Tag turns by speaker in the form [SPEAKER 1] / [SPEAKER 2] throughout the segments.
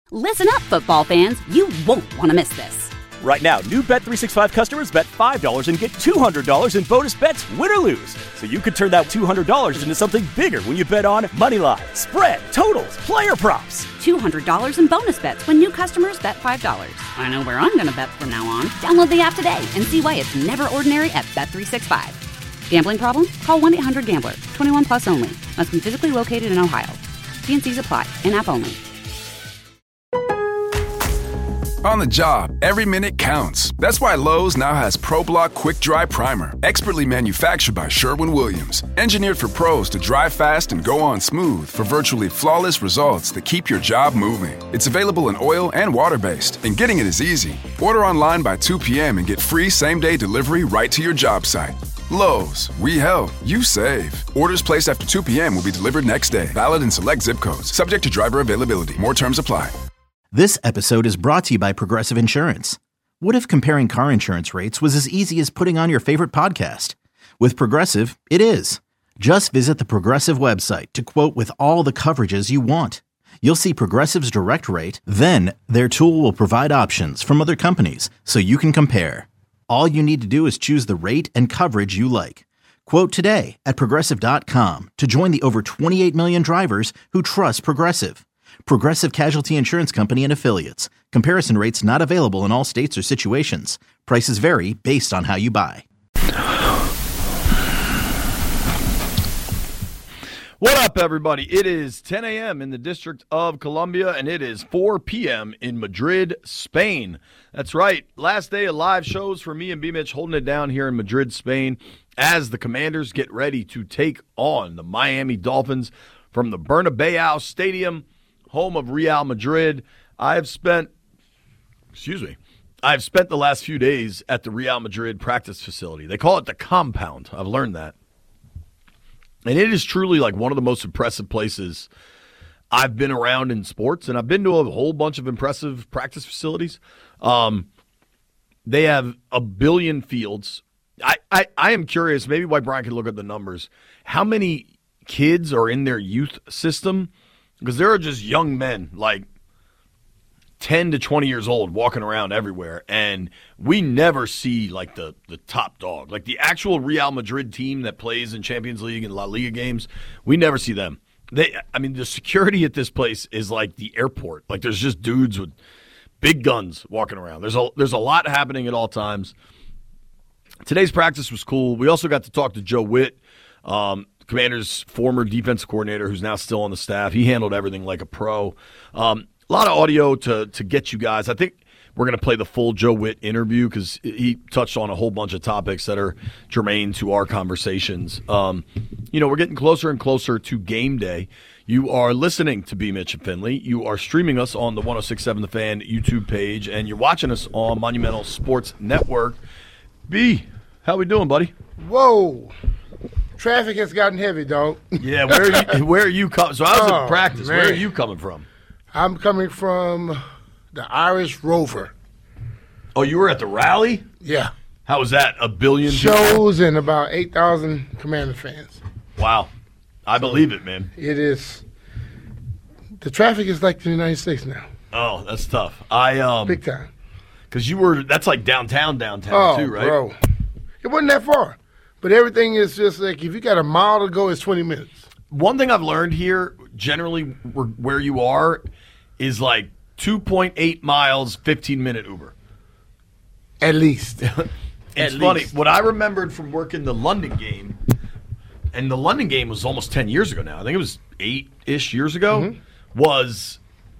[SPEAKER 1] Listen up, football fans. You won't want to miss this.
[SPEAKER 2] Right now, new Bet365 customers bet $5 and get $200 in bonus bets, win or lose. So you could turn that $200 into something bigger when you bet on moneyline, spread, totals, player props.
[SPEAKER 1] $200 in bonus bets when new customers bet $5. I know where I'm going to bet from now on. Download the app today and see why it's never ordinary at Bet365. Gambling problem? Call 1-800-GAMBLER. 21 plus only. Must be physically located in Ohio. T&Cs apply. In-app only.
[SPEAKER 3] On the job, every minute counts. That's why Lowe's now has ProBlock Quick Dry Primer, expertly manufactured by Sherwin-Williams. Engineered for pros to dry fast and go on smooth for virtually flawless results that keep your job moving. It's available in oil and water-based, and getting it is easy. Order online by 2 p.m. and get free same-day delivery right to your job site. Lowe's, we help, you save. Orders placed after 2 p.m. will be delivered next day. Valid in select zip codes. Subject to driver availability. More terms apply.
[SPEAKER 4] This episode is brought to you by Progressive Insurance. What if comparing car insurance rates was as easy as putting on your favorite podcast? With Progressive, it is. Just visit the Progressive website to quote with all the coverages you want. You'll see Progressive's direct rate, then their tool will provide options from other companies so you can compare. All you need to do is choose the rate and coverage you like. Quote today at Progressive.com to join the over 28 million drivers who trust Progressive. Progressive Casualty Insurance Company and Affiliates. Comparison rates not available in all states or situations. Prices vary based on how you buy.
[SPEAKER 5] What up, everybody? It is 10 a.m. in the District of Columbia, and it is 4 p.m. in Madrid, Spain. That's right. Last day of live shows for me and B-Mitch holding it down here in Madrid, Spain, as the Commanders get ready to take on the Miami Dolphins from the Bernabeu Stadium, home of Real Madrid. I've spent the last few days at the Real Madrid practice facility. They call it the compound. I've learned that. And it is truly like one of the most impressive places I've been around in sports. And I've been to a whole bunch of impressive practice facilities. They have a billion fields. I am curious, maybe why Brian can look at the numbers. How many kids are in their youth system? Because there are just young men, like 10 to 20 years old, walking around everywhere. And we never see, like, the top dog. Like, the actual Real Madrid team that plays in Champions League and La Liga games, we never see them. The security at this place is like the airport. Like, there's just dudes with big guns walking around. There's a lot happening at all times. Today's practice was cool. We also got to talk to Joe Witt, Commander's former defensive coordinator, who's now still on the staff. He handled everything like a pro. A lot of audio to get you guys. I think we're going to play the full Joe Witt interview because he touched on a whole bunch of topics that are germane to our conversations. We're getting closer and closer to game day. You are listening to B. Mitch and Finley. You are streaming us on the 106.7 The Fan YouTube page, and you're watching us on Monumental Sports Network. B, how we doing, buddy?
[SPEAKER 6] Whoa. Traffic has gotten heavy, dog.
[SPEAKER 5] Yeah, where are you coming? So I was at practice. Man. Where are you coming from?
[SPEAKER 6] I'm coming from the Irish Rover.
[SPEAKER 5] Oh, you were at the rally?
[SPEAKER 6] Yeah.
[SPEAKER 5] How was that? A billion
[SPEAKER 6] shows and about 8,000 Commander fans.
[SPEAKER 5] Wow. I believe it, man.
[SPEAKER 6] It is. The traffic is like the United States now.
[SPEAKER 5] Oh, that's tough.
[SPEAKER 6] Big time.
[SPEAKER 5] Because that's like downtown too, right?
[SPEAKER 6] Bro. It wasn't that far. But everything is just like, if you got a mile to go, it's 20 minutes.
[SPEAKER 5] One thing I've learned here, generally where you are, is like 2.8 miles, 15-minute Uber.
[SPEAKER 6] At least.
[SPEAKER 5] It's funny. What I remembered from working the London game, and the London game was almost 10 years ago now. I think it was 8-ish years ago, was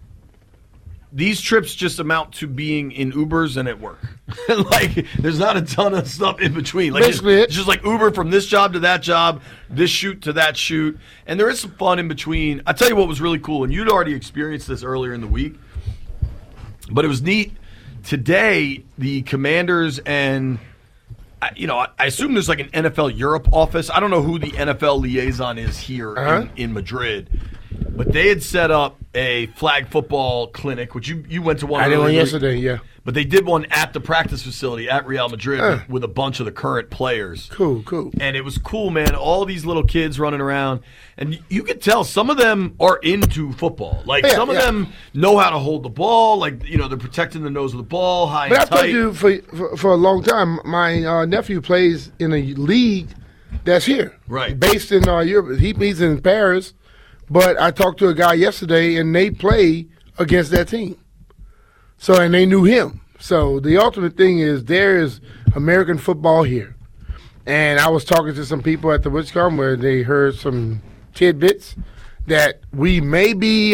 [SPEAKER 5] these trips just amount to being in Ubers and at work. Like, there's not a ton of stuff in between. Like, it's just like Uber from this job to that job, this shoot to that shoot. And there is some fun in between. I tell you what was really cool, and you'd already experienced this earlier in the week, but it was neat. Today, the Commanders and, I assume there's like an NFL Europe office. I don't know who the NFL liaison is here in Madrid. But they had set up a flag football clinic, which you went to one.
[SPEAKER 6] I did one yesterday, yeah.
[SPEAKER 5] But they did one at the practice facility at Real Madrid with a bunch of the current players.
[SPEAKER 6] Cool.
[SPEAKER 5] And it was cool, man. All these little kids running around. And you could tell some of them are into football. Like, some of them know how to hold the ball. Like, they're protecting the nose of the ball, high and tight.
[SPEAKER 6] But I've told you for a long time, my nephew plays in a league that's here.
[SPEAKER 5] Right.
[SPEAKER 6] Based in Europe. He's in Paris. But I talked to a guy yesterday, and they play against that team. So, and they knew him. So the ultimate thing is there is American football here. And I was talking to some people at the WitchCon where they heard some tidbits that we may be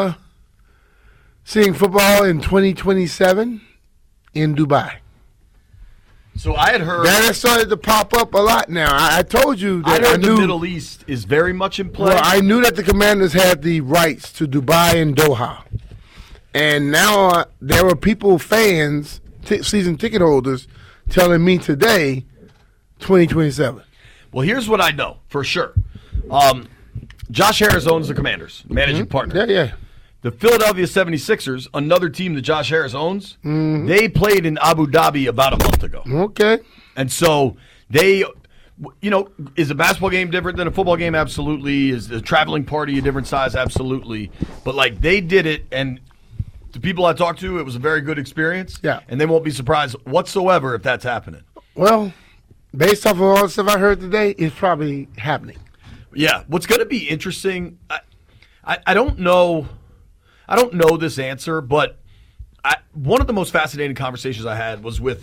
[SPEAKER 6] seeing football in 2027 in Dubai.
[SPEAKER 5] So I had heard
[SPEAKER 6] that has started to pop up a lot now. I told you that
[SPEAKER 5] I knew the Middle East is very much in play.
[SPEAKER 6] Well, I knew that the Commanders had the rights to Dubai and Doha. And now there were people, fans, season ticket holders, telling me today, 2027.
[SPEAKER 5] Well, here's what I know for sure. Josh Harris owns the Commanders, managing partner.
[SPEAKER 6] Yeah.
[SPEAKER 5] The Philadelphia 76ers, another team that Josh Harris owns, they played in Abu Dhabi about a month ago.
[SPEAKER 6] Okay.
[SPEAKER 5] And so they, is a basketball game different than a football game? Absolutely. Is the traveling party a different size? Absolutely. But, they did it, and the people I talked to, it was a very good experience.
[SPEAKER 6] Yeah.
[SPEAKER 5] And they won't be surprised whatsoever if that's happening.
[SPEAKER 6] Well, based off of all the stuff I heard today, it's probably happening.
[SPEAKER 5] Yeah. What's going to be interesting, I don't know. I don't know this answer, but one of the most fascinating conversations I had was with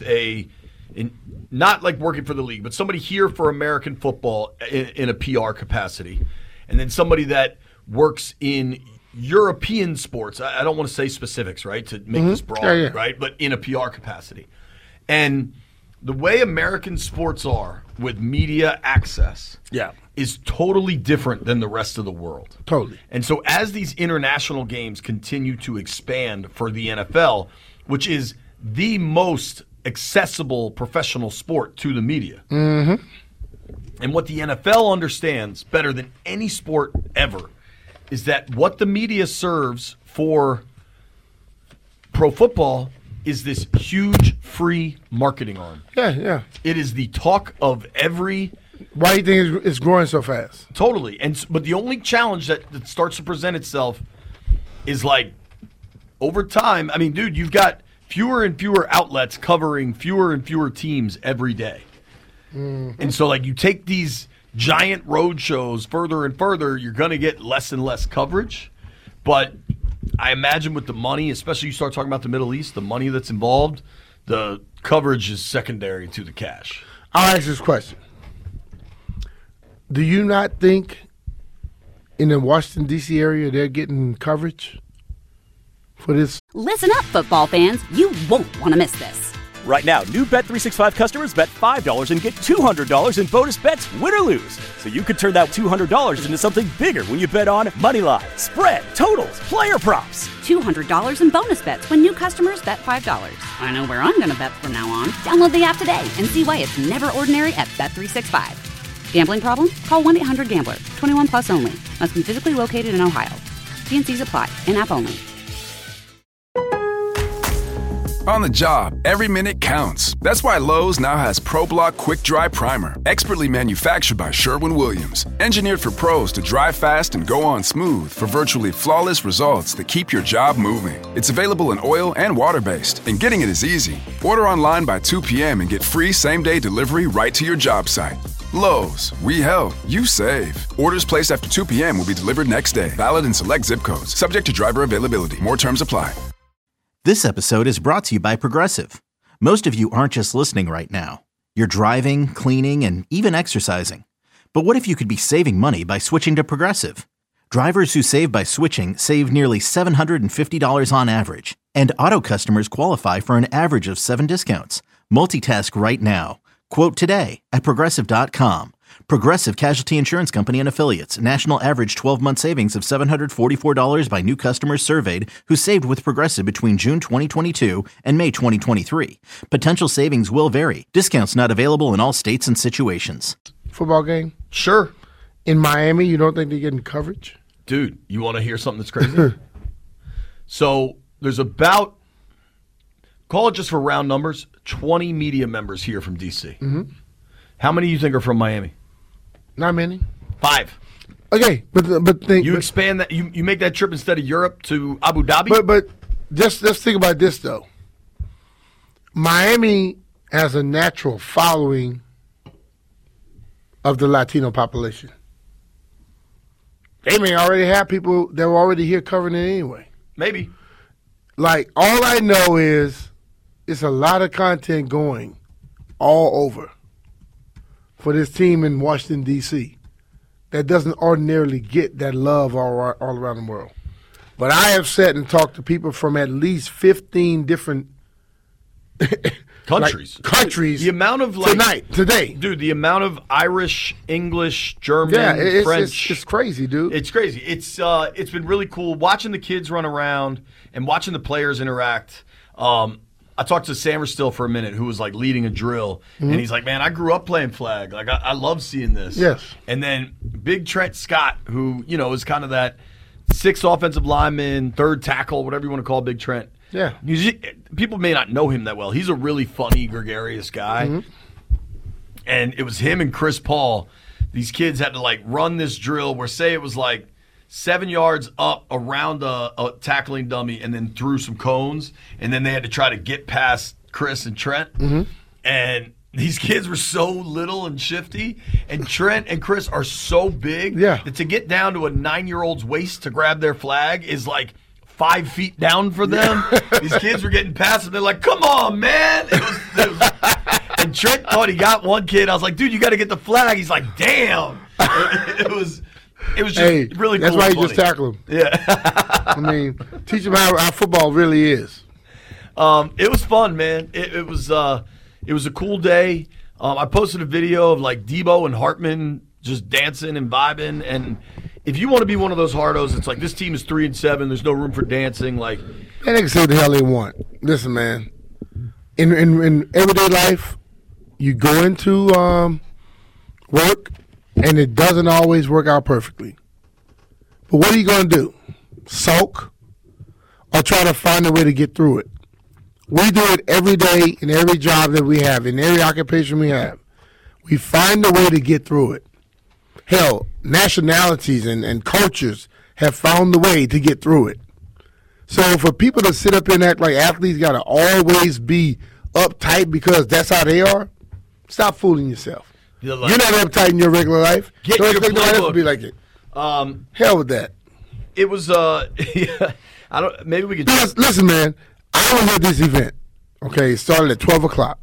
[SPEAKER 5] not like working for the league, but somebody here for American football in a PR capacity, and then somebody that works in European sports. I don't want to say specifics, right, to make this broad, right, but in a PR capacity. And the way American sports are with media access is totally different than the rest of the world.
[SPEAKER 6] Totally.
[SPEAKER 5] And so as these international games continue to expand for the NFL, which is the most accessible professional sport to the media, and what the NFL understands better than any sport ever is that what the media serves for pro football is this huge free marketing arm.
[SPEAKER 6] Yeah.
[SPEAKER 5] It is the talk of every...
[SPEAKER 6] Why do you think it's growing so fast?
[SPEAKER 5] Totally. But the only challenge that starts to present itself is over time, I mean, dude, you've got fewer and fewer outlets covering fewer and fewer teams every day. And so you take these giant road shows further and further, you're going to get less and less coverage. But I imagine with the money, especially you start talking about the Middle East, the money that's involved, the coverage is secondary to the cash.
[SPEAKER 6] I'll ask this question. Do you not think in the Washington, D.C. area they're getting coverage for this?
[SPEAKER 1] Listen up, football fans. You won't want to miss this.
[SPEAKER 2] Right now, new Bet365 customers bet $5 and get $200 in bonus bets, win or lose. So you could turn that $200 into something bigger when you bet on moneyline, spread, totals, player props.
[SPEAKER 1] $200 in bonus bets when new customers bet $5. I know where I'm going to bet from now on. Download the app today and see why it's never ordinary at Bet365. Gambling problem? Call 1-800-GAMBLER. 21 plus only. Must be physically located in Ohio. T&Cs apply. In-app only.
[SPEAKER 3] On the job, every minute counts. That's why Lowe's now has ProBlock Quick Dry Primer, expertly manufactured by Sherwin-Williams. Engineered for pros to dry fast and go on smooth for virtually flawless results that keep your job moving. It's available in oil and water-based, and getting it is easy. Order online by 2 p.m. and get free same-day delivery right to your job site. Lowe's, we help, you save. Orders placed after 2 p.m. will be delivered next day. Valid in select zip codes. Subject to driver availability. More terms apply.
[SPEAKER 4] This episode is brought to you by Progressive. Most of you aren't just listening right now. You're driving, cleaning, and even exercising. But what if you could be saving money by switching to Progressive? Drivers who save by switching save nearly $750 on average. And auto customers qualify for an average of 7 discounts. Multitask right now. Quote today at Progressive.com. Progressive Casualty Insurance Company and Affiliates. National average 12-month savings of $744 by new customers surveyed who saved with Progressive between June 2022 and May 2023. Potential savings will vary. Discounts not available in all states and situations.
[SPEAKER 6] Football game?
[SPEAKER 5] Sure.
[SPEAKER 6] In Miami, you don't think they're getting coverage?
[SPEAKER 5] Dude, you want to hear something that's crazy? So there's about, call it just for round numbers, 20 media members here from D.C.
[SPEAKER 6] Mm-hmm.
[SPEAKER 5] How many do you think are from Miami?
[SPEAKER 6] Not many.
[SPEAKER 5] 5.
[SPEAKER 6] Okay, but think
[SPEAKER 5] you expand that. You make that trip instead of Europe to Abu Dhabi.
[SPEAKER 6] But just let's think about this though. Miami has a natural following of the Latino population. They may already have people that were already here covering it anyway.
[SPEAKER 5] Maybe.
[SPEAKER 6] Like, all I know is it's a lot of content going all over for this team in Washington, D.C. that doesn't ordinarily get that love all around the world. But I have sat and talked to people from at least 15 different
[SPEAKER 5] countries. The amount of
[SPEAKER 6] today.
[SPEAKER 5] Dude, the amount of Irish, English, German, French.
[SPEAKER 6] It's crazy, dude.
[SPEAKER 5] It's crazy. It's been really cool watching the kids run around and watching the players interact. I talked to Samerstill for a minute, who was like leading a drill, and he's like, "Man, I grew up playing flag. Like, I love seeing this."
[SPEAKER 6] Yes.
[SPEAKER 5] And then Big Trent Scott, who is kind of that 6th offensive lineman, 3rd tackle, whatever you want to call Big Trent.
[SPEAKER 6] Yeah.
[SPEAKER 5] People may not know him that well. He's a really funny, gregarious guy. And it was him and Chris Paul. These kids had to like run this drill where, say, it was like 7 yards up around a tackling dummy and then through some cones, and then they had to try to get past Chris and Trent. And these kids were so little and shifty, and Trent and Chris are so big that to get down to a 9-year-old's waist to grab their flag is like 5 feet down for them. These kids were getting past them. They're like, "Come on, man!" And Trent thought he got one kid. I was like, "Dude, you got to get the flag." He's like, "Damn!" It was just really cool.
[SPEAKER 6] That's why you just tackle him.
[SPEAKER 5] Yeah.
[SPEAKER 6] I mean, teach him how football really is.
[SPEAKER 5] It was fun, man. It was a cool day. I posted a video of like Debo and Hartman just dancing and vibing. And if you want to be one of those hardos, it's like, this team is 3-7. There's no room for dancing. Like,
[SPEAKER 6] they can say what the hell they want. Listen, man. In everyday life, you go into work, and it doesn't always work out perfectly. But what are you going to do? Sulk? Or try to find a way to get through it? We do it every day in every job that we have, in every occupation we have. We find a way to get through it. Hell, nationalities and cultures have found the way to get through it. So for people to sit up and act like athletes got to always be uptight because that's how they are, stop fooling yourself. You're not uptight in your regular life. Don't expect no one else to be like it. Hell with that.
[SPEAKER 5] It was I don't. Maybe we could.
[SPEAKER 6] Listen, man. I was at this event. Okay, it started at 12 o'clock.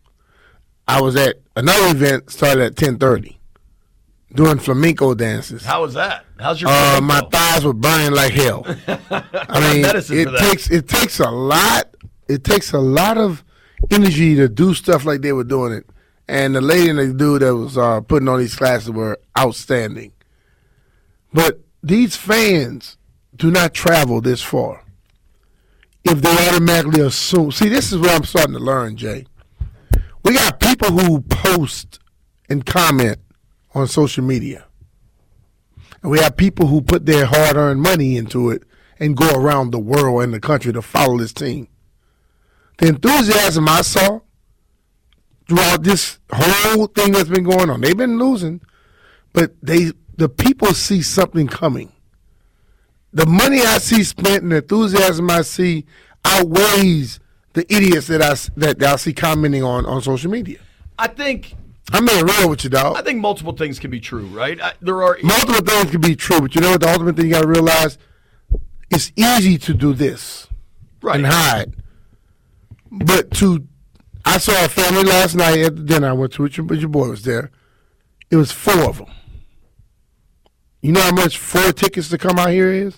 [SPEAKER 6] I was at another event, started at 10:30, doing flamenco dances.
[SPEAKER 5] How was that? How's your flamenco?
[SPEAKER 6] My thighs were burning like hell. I mean, it takes a lot. It takes a lot of energy to do stuff like they were doing it. And the lady and the dude that was putting on these classes were outstanding. But these fans do not travel this far if they automatically assume. See, this is what I'm starting to learn, Jay. We got people who post and comment on social media. And we have people who put their hard-earned money into it and go around the world and the country to follow this team. The enthusiasm I saw throughout this whole thing that's been going on, they've been losing, but the people see something coming. The money I see spent and the enthusiasm I see outweighs the idiots that I see commenting on social media.
[SPEAKER 5] I think
[SPEAKER 6] I'm being real with you, dog.
[SPEAKER 5] I think multiple things can be true, right? There are
[SPEAKER 6] multiple things can be true, but you know what? The ultimate thing you got to realize, it's easy to do this and hide. But I saw a family last night at the dinner I went to, but your boy was there. It was 4 of them. You know how much 4 tickets to come out here is?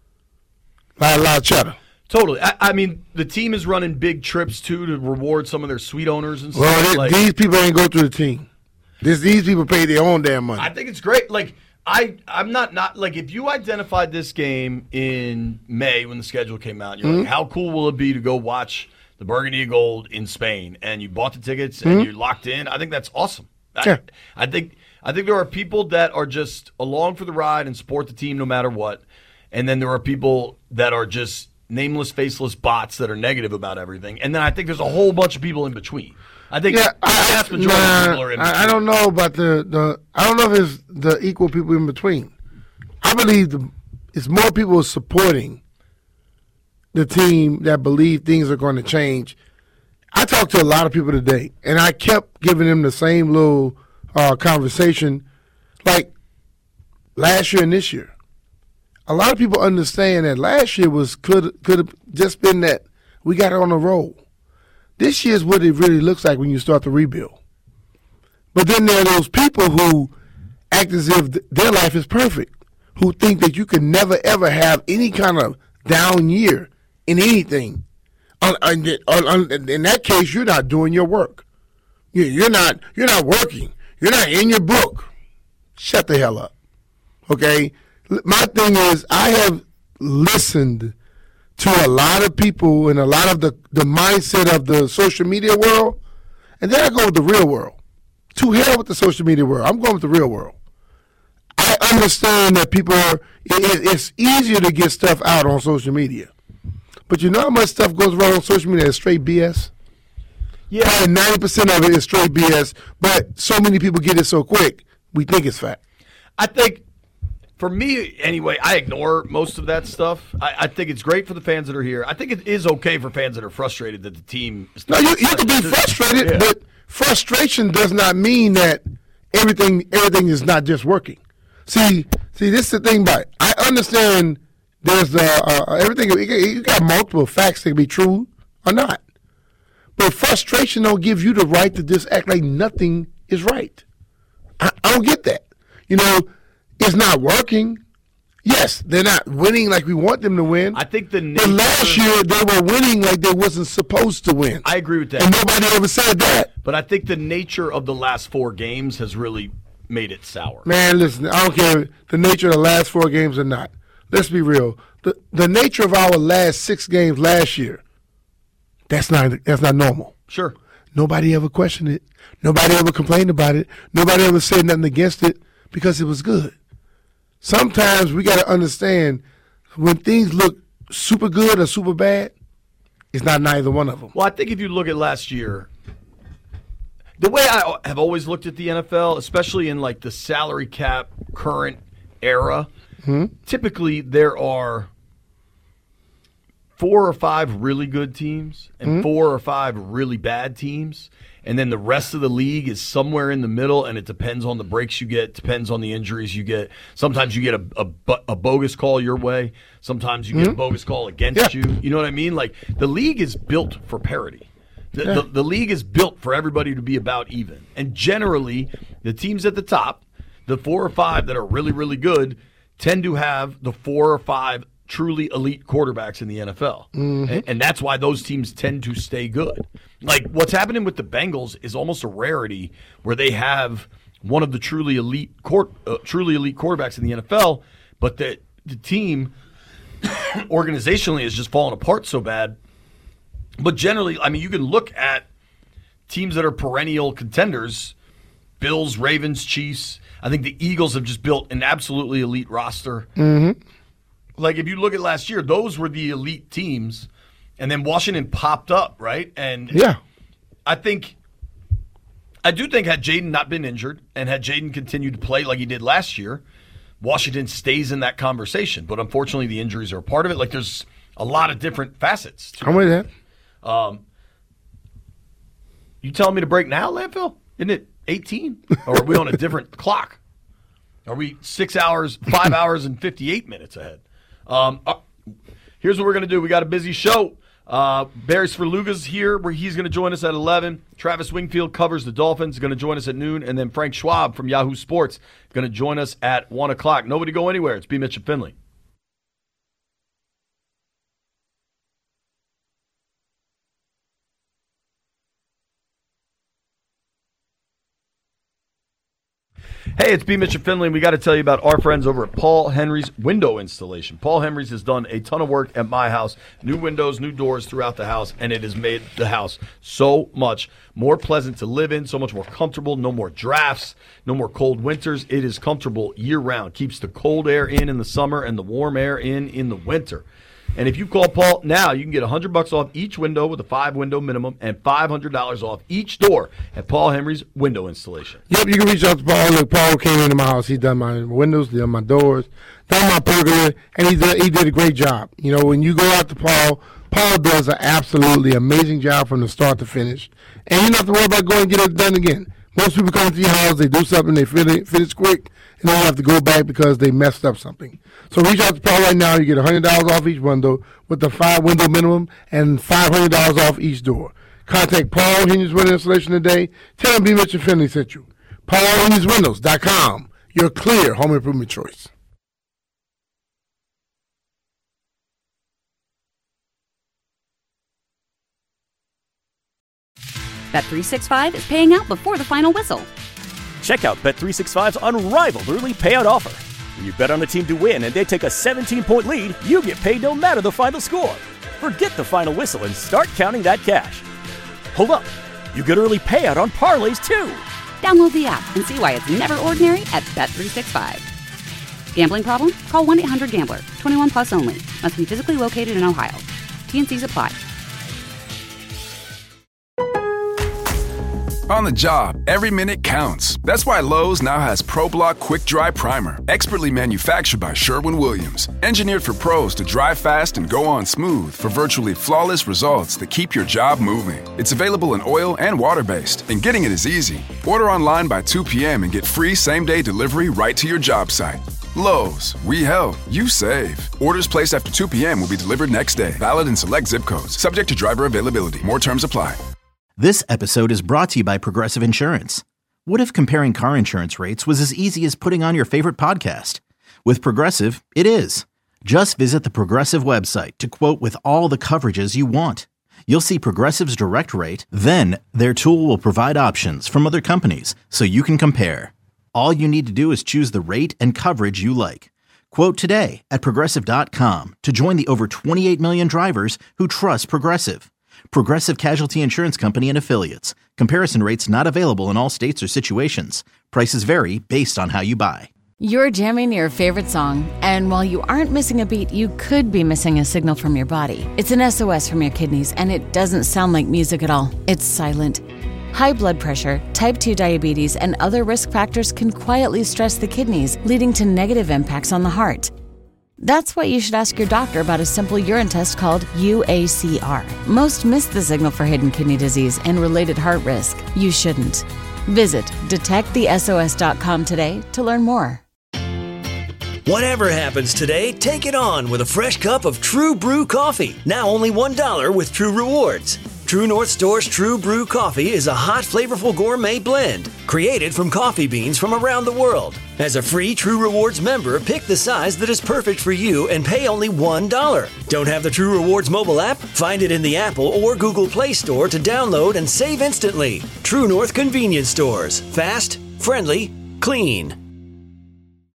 [SPEAKER 6] A lot of cheddar.
[SPEAKER 5] Totally. I mean, the team is running big trips, too, to reward some of their suite owners and stuff.
[SPEAKER 6] Well, these people ain't go through the team. These people pay their own damn money.
[SPEAKER 5] I think it's great. Like, I'm not like, if you identified this game in May when the schedule came out, you're like, how cool will it be to go watch the Burgundy and Gold in Spain? And you bought the tickets and you're locked in. I think that's awesome.
[SPEAKER 6] Yeah.
[SPEAKER 5] I think I think there are people that are just along for the ride and support the team no matter what. And then there are people that are just nameless, faceless bots that are negative about everything. And then I think there's a whole bunch of people in between. I think the vast majority of people are in between.
[SPEAKER 6] I don't know about I don't know if it's the equal people in between. I believe it's more people supporting the team that believe things are going to change. I talked to a lot of people today, and I kept giving them the same little conversation like last year and this year. A lot of people understand that last year could have just been that we got on a roll. This year's what it really looks like when you start the rebuild. But then there are those people who act as if their life is perfect, who think that you can never, ever have any kind of down year in anything. In that case, you're not doing your work. You're not working. You're not in your book. Shut the hell up. Okay? My thing is, I have listened to a lot of people and a lot of the mindset of the social media world, and then I go with the real world. To hell with the social media world. I'm going with the real world. I understand that people it's easier to get stuff out on social media. But you know how much stuff goes wrong on social media is straight BS? Yeah. Probably 90% of it is straight BS, but so many people get it so quick, we think it's fact.
[SPEAKER 5] I think, for me, anyway, I ignore most of that stuff. I think it's great for the fans that are here. I think it is okay for fans that are frustrated that the team is
[SPEAKER 6] not. No, you can be frustrated, but frustration does not mean that everything is not just working. See, this is the thing about it. I understand there's everything. You got multiple facts that can be true or not. But frustration don't give you the right to just act like nothing is right. I don't get that. It's not working. Yes, they're not winning like we want them to win.
[SPEAKER 5] I think but
[SPEAKER 6] last year they were winning like they wasn't supposed to win.
[SPEAKER 5] I agree with that.
[SPEAKER 6] And nobody ever said that.
[SPEAKER 5] But I think the nature of the last 4 games has really made it sour.
[SPEAKER 6] Man, listen, I don't care the nature of the last 4 games or not. Let's be real. The nature of our last 6 games last year, that's not normal.
[SPEAKER 5] Sure.
[SPEAKER 6] Nobody ever questioned it. Nobody ever complained about it. Nobody ever said nothing against it because it was good. Sometimes we got to understand when things look super good or super bad, it's not neither one of them.
[SPEAKER 5] Well, I think if you look at last year, the way I have always looked at the NFL, especially in like the salary cap current era, typically there are 4 or 5 really good teams and 4 or 5 really bad teams. And then the rest of the league is somewhere in the middle, and it depends on the breaks you get, depends on the injuries you get. Sometimes you get a bogus call your way. Sometimes you get a bogus call against you. You know what I mean? Like, the league is built for parity. The league is built for everybody to be about even. And generally, the teams at the top, the 4 or 5 that are really, really good, tend to have the 4 or 5 truly elite quarterbacks in the NFL. And that's why those teams tend to stay good. Like, what's happening with the Bengals is almost a rarity where they have one of the truly elite quarterbacks in the NFL, but the team organizationally is just falling apart so bad. But generally, I mean, you can look at teams that are perennial contenders, Bills, Ravens, Chiefs. I think the Eagles have just built an absolutely elite roster. Like, if you look at last year, those were the elite teams, and then Washington popped up, right? And I do think had Jaden not been injured and had Jaden continued to play like he did last year, Washington stays in that conversation. But unfortunately, the injuries are a part of it. Like, there's a lot of different facets to
[SPEAKER 6] I'm with that.
[SPEAKER 5] You telling me to break now, Landfill? Isn't it 18? Or are we on a different clock? Are we 5 hours and 58 minutes ahead? Here's what we're going to do. We got a busy show. Barry Svrluga's here, where he's going to join us at 11. Travis Wingfield covers the Dolphins, going to join us at noon. And then Frank Schwab from Yahoo Sports going to join us at 1 o'clock. Nobody go anywhere. It's B. Mitch and Finley. Hey, it's B. Mitch and Finley, and we got to tell you about our friends over at Paul Henry's Window Installation. Paul Henry's has done a ton of work at my house, new windows, new doors throughout the house, and it has made the house so much more pleasant to live in, so much more comfortable, no more drafts, no more cold winters. It is comfortable year-round, keeps the cold air in the summer and the warm air in the winter. And if you call Paul now, you can get $100 off each window with a 5-window minimum and $500 off each door at Paul Henry's Window Installation.
[SPEAKER 6] Yep, you can reach out to Paul. Look, Paul came into my house. He done my windows, done my doors, done my pergola, and he did a great job. You know, when you go out to Paul, Paul does an absolutely amazing job from the start to finish. And you don't have to worry about going and get it done again. Most people come to your house, they do something, they finish quick, and then you have to go back because they messed up something. So reach out to Paul right now. You get $100 off each window with the 5-window minimum and $500 off each door. Contact Paul Henry's Window Installation today. Tell him B. Mitch and Finley sent you. PaulHenry'sWindows.com, your clear home improvement choice.
[SPEAKER 1] Bet365 is paying out before the final whistle.
[SPEAKER 2] Check out Bet365's unrivaled early payout offer. When you bet on a team to win and they take a 17-point lead, you get paid no matter the final score. Forget the final whistle and start counting that cash. Hold up. You get early payout on parlays, too.
[SPEAKER 1] Download the app and see why it's never ordinary at Bet365. Gambling problem? Call 1-800-GAMBLER. 21 plus only. Must be physically located in Ohio. T&Cs apply.
[SPEAKER 3] On the job, every minute counts. That's why Lowe's now has ProBlock Quick Dry Primer, expertly manufactured by Sherwin-Williams. Engineered for pros to dry fast and go on smooth for virtually flawless results that keep your job moving. It's available in oil and water-based, and getting it is easy. Order online by 2 p.m. and get free same-day delivery right to your job site. Lowe's, we help, you save. Orders placed after 2 p.m. will be delivered next day. Valid in select zip codes. Subject to driver availability. More terms apply.
[SPEAKER 4] This episode is brought to you by Progressive Insurance. What if comparing car insurance rates was as easy as putting on your favorite podcast? With Progressive, it is. Just visit the Progressive website to quote with all the coverages you want. You'll see Progressive's direct rate, then their tool will provide options from other companies so you can compare. All you need to do is choose the rate and coverage you like. Quote today at Progressive.com to join the over 28 million drivers who trust Progressive. Progressive Casualty Insurance Company and Affiliates. Comparison rates not available in all states or situations. Prices vary based on how you buy.
[SPEAKER 7] You're jamming your favorite song, and while you aren't missing a beat, you could be missing a signal from your body. It's an SOS from your kidneys, and it doesn't sound like music at all. It's silent. High blood pressure, type 2 diabetes, and other risk factors can quietly stress the kidneys, leading to negative impacts on the heart. That's why you should ask your doctor about a simple urine test called UACR. Most miss the signal for hidden kidney disease and related heart risk. You shouldn't. Visit detectthesos.com today to learn more.
[SPEAKER 8] Whatever happens today, take it on with a fresh cup of True Brew coffee. Now only $1 with True Rewards. True North Store's True Brew coffee is a hot, flavorful gourmet blend created from coffee beans from around the world. As a free True Rewards member, pick the size that is perfect for you and pay only $1. Don't have the True Rewards mobile app? Find it in the Apple or Google Play Store to download and save instantly. True North Convenience Stores. Fast, friendly, clean.